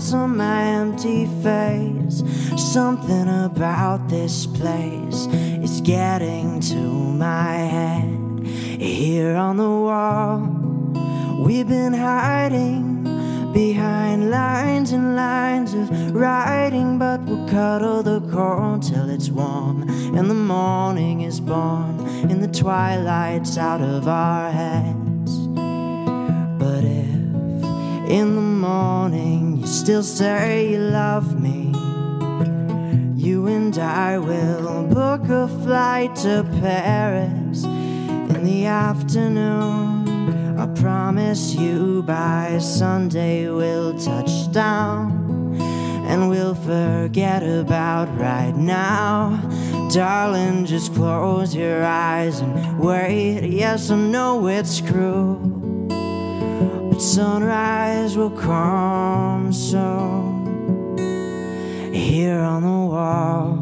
glance on my empty face. Something about this place is getting to my head. Here on the wall, we've been hiding behind lines and lines of writing, but we'll cuddle the cord till it's warm and the morning is born in the twilight's out of our heads. But if in the morning you still say you love me, you and I will book a flight to Paris in the afternoon. I promise you by Sunday we'll touch down, and we'll forget about right now. Darling, just close your eyes and wait. Yes, I know it's cruel, but sunrise will come soon. Here on the wall,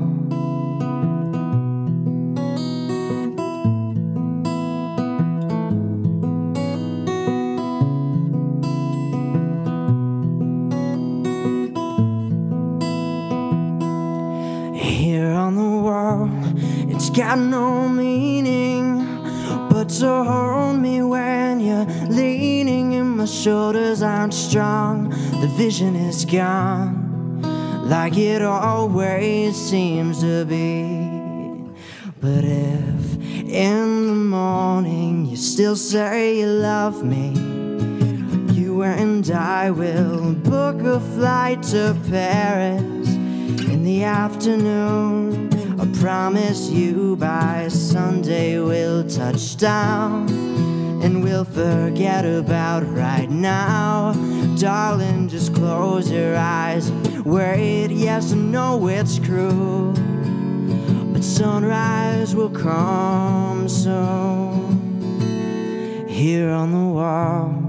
here on the wall, it's got no meaning but to hold me when you're leaning, and my shoulders aren't strong. The vision is gone, like it always seems to be. But if in the morning you still say you love me, you and I will book a flight to Paris in the afternoon. I promise you by Sunday we'll touch down, and we'll forget about right now. Darling, just close your eyes and wait. Yes, I know it's cruel, but sunrise will come soon. Here on the wall,